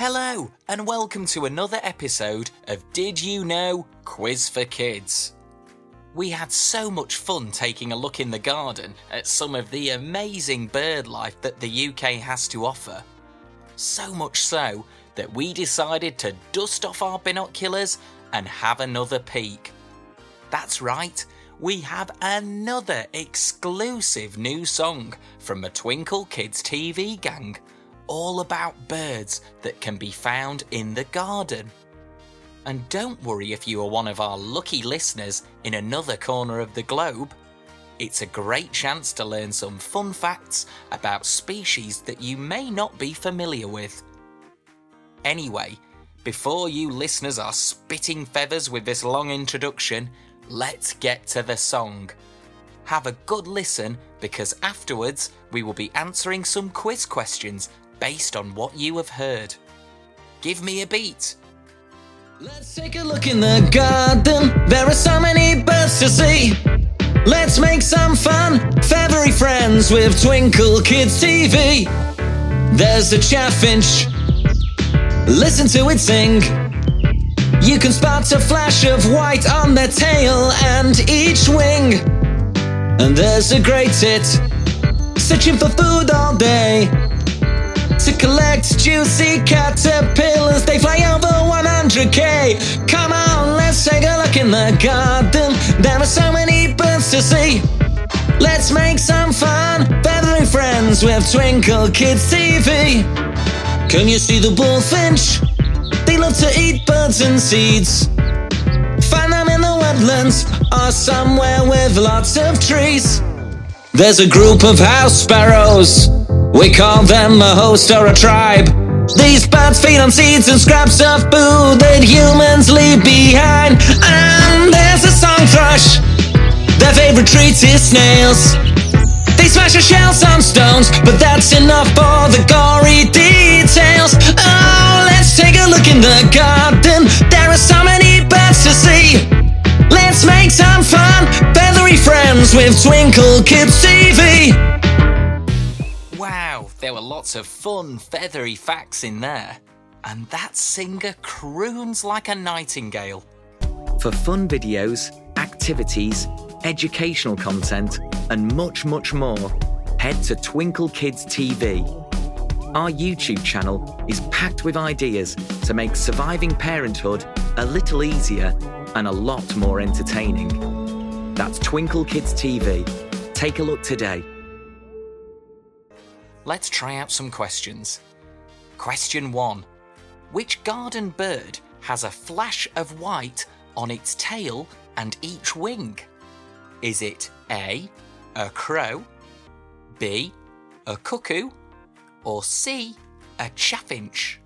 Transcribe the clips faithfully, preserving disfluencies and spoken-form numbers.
Hello, and welcome to another episode of Did You Know? Quiz for Kids. We had so much fun taking a look in the garden at some of the amazing bird life that the U K has to offer. So much so that we decided to dust off our binoculars and have another peek. That's right, we have another exclusive new song from the Twinkle Kids T V gang, all about birds that can be found in the garden. And don't worry if you are one of our lucky listeners in another corner of the globe. It's a great chance to learn some fun facts about species that you may not be familiar with. Anyway, before you listeners are spitting feathers with this long introduction, let's get to the song. Have a good listen because afterwards we will be answering some quiz questions based on what you have heard. Give me a beat. Let's take a look in the garden. There are so many birds to see. Let's make some fun, feathery friends with Twinkle Kids T V. There's a chaffinch, listen to it sing. You can spot a flash of white on their tail and each wing. And there's a grey tit, searching for food all day, to collect juicy caterpillars. They fly over one hundred K. Come on, let's take a look in the garden. There are so many birds to see. Let's make some fun, feathery friends with Twinkle Kids T V. Can you see the bullfinch? They love to eat birds and seeds. Find them in the wetlands or somewhere with lots of trees. There's a group of house sparrows. We call them a host or a tribe. These birds feed on seeds and scraps of food that humans leave behind. And there's a song thrush. Their favorite treat is snails. They smash their shells on stones, but that's enough for the gory details. Oh, let's take a look in the garden. There are so many birds to see. Let's make some fun, feathery friends with Twinkle Kids T V. Wow, there were lots of fun, feathery facts in there. And that singer croons like a nightingale. For fun videos, activities, educational content, and much, much more, head to Twinkle Kids T V. Our YouTube channel is packed with ideas to make surviving parenthood a little easier and a lot more entertaining. That's Twinkle Kids T V. Take a look today. Let's try out some questions. Question one. Which garden bird has a flash of white on its tail and each wing? Is it A, a crow, B, a cuckoo, or C, a chaffinch?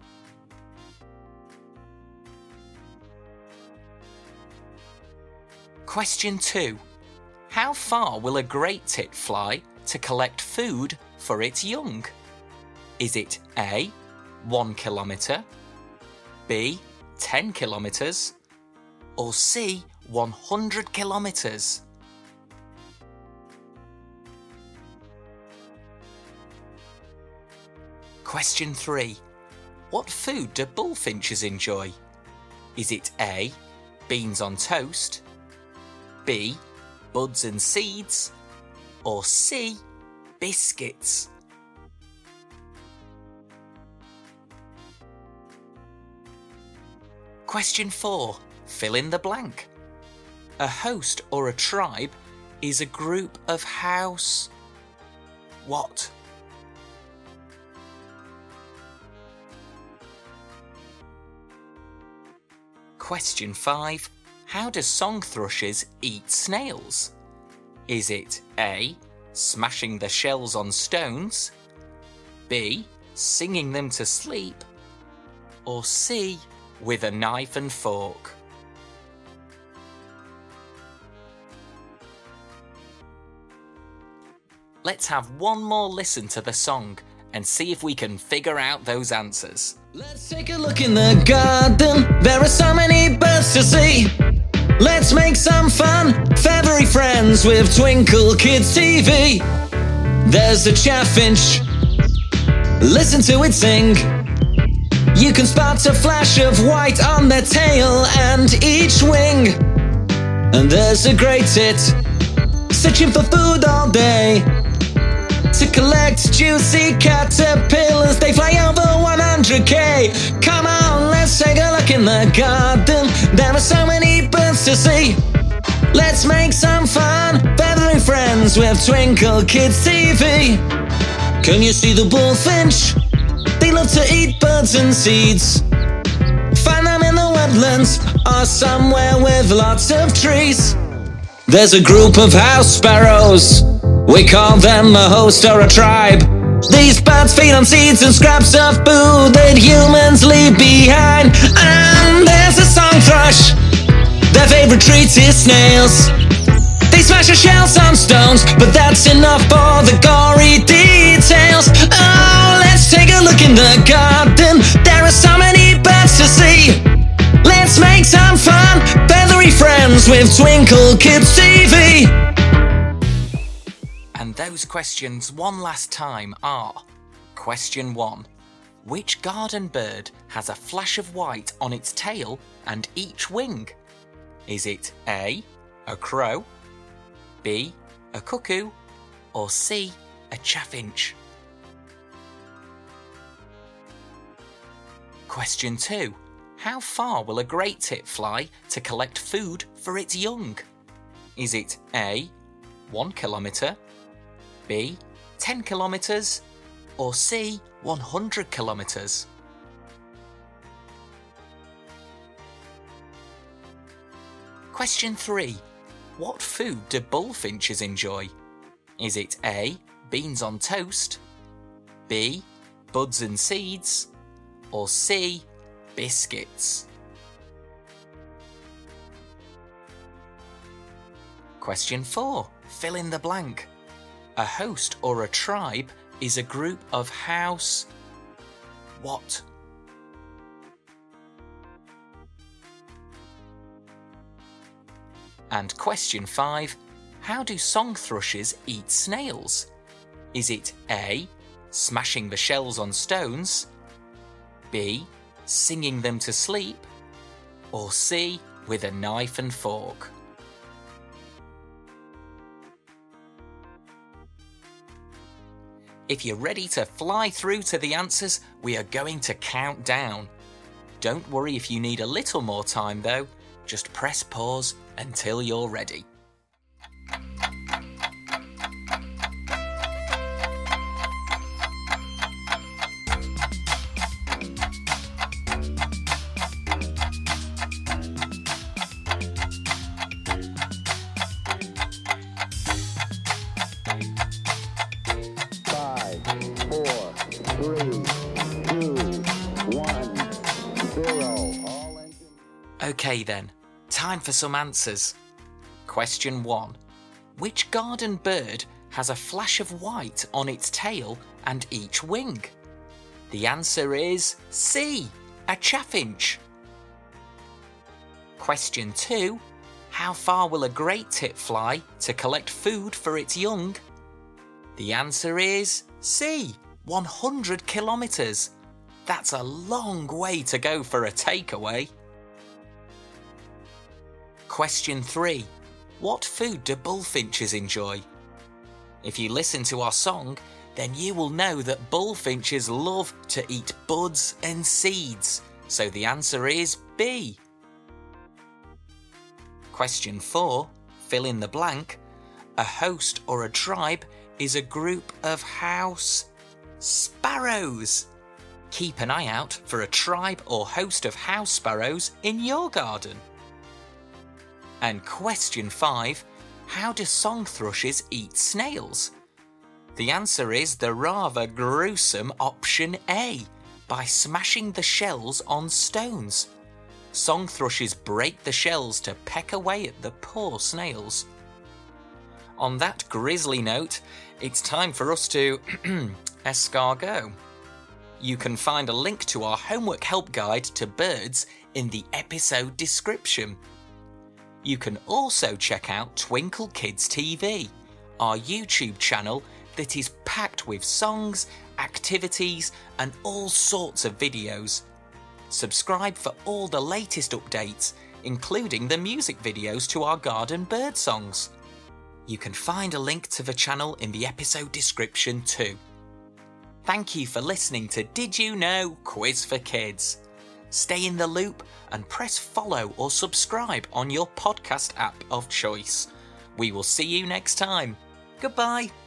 Question two. How far will a great tit fly to collect food for its young? Is it A, one kilometre, B, ten kilometres, or C, one hundred kilometres? Question three. What food do bullfinches enjoy? Is it A, beans on toast, B, buds and seeds, or C, biscuits? Question four. Fill in the blank. A host or a tribe is a group of house... what? Question five. How do song thrushes eat snails? Is it A, smashing the shells on stones, B, singing them to sleep, or C, with a knife and fork? Let's have one more listen to the song and see if we can figure out those answers. Let's take a look in the garden. There are so many birds to see. Let's make some fun, feathery friends with Twinkle Kids T V. There's a chaffinch, listen to it sing. You can spot a flash of white on their tail and each wing. And there's a great tit, searching for food all day, to collect juicy caterpillars. They fly over one hundred K. Come on, let's take a look in the garden. There are so many birds to see. Let's make some fun, feathery friends with Twinkle Kids T V. Can you see the bullfinch? They love to eat buds and seeds. Find them in the wetlands or somewhere with lots of trees. There's a group of house sparrows. We call them a host or a tribe. These birds feed on seeds and scraps of food that humans leave behind. And there's a song thrush. Their favorite treat is snails. They smash their shells on stones, but that's enough for the gory details. Oh, let's take a look in the garden. There are so many birds to see. Let's make some fun, feathery friends with Twinkle Kids T V. And those questions one last time are: Question one. Which garden bird has a flash of white on its tail and each wing? Is it A, a crow, B, a cuckoo, or C, a chaffinch? Question two. How far will a great tit fly to collect food for its young? Is it A, one kilometre, B, ten kilometres, or C, one hundred kilometres? Question three. What food do bullfinches enjoy? Is it A, beans on toast, B, buds and seeds, or C, biscuits? Question four. Fill in the blank. A host or a tribe is a group of house... what? And question five. How do song thrushes eat snails? Is it A, smashing the shells on stones, B, singing them to sleep, or C, with a knife and fork? If you're ready to fly through to the answers, we are going to count down. Don't worry if you need a little more time though, just press pause until you're ready. Five, four, three, two, one, zero. All engines. Okay then, time for some answers. Question one. Which garden bird has a flash of white on its tail and each wing? The answer is C, a chaffinch. Question two. How far will a great tit fly to collect food for its young? The answer is C, one hundred kilometres. That's a long way to go for a takeaway. Question three. What food do bullfinches enjoy? If you listen to our song, then you will know that bullfinches love to eat buds and seeds, so the answer is B. Question four. Fill in the blank. A host or a tribe is a group of house sparrows. Keep an eye out for a tribe or host of house sparrows in your garden. And question five. How do song thrushes eat snails? The answer is the rather gruesome option A, by smashing the shells on stones. Song thrushes break the shells to peck away at the poor snails. On that grisly note, it's time for us to escargot. You can find a link to our homework help guide to birds in the episode description. You can also check out Twinkle Kids T V, our YouTube channel that is packed with songs, activities and all sorts of videos Subscribe for all the latest updates, including the music videos to our garden bird songs. You can find a link to the channel in the episode description too. Thank you for listening to Did You Know? Quiz for Kids. Stay in the loop and press follow or subscribe on your podcast app of choice. We will see you next time. Goodbye.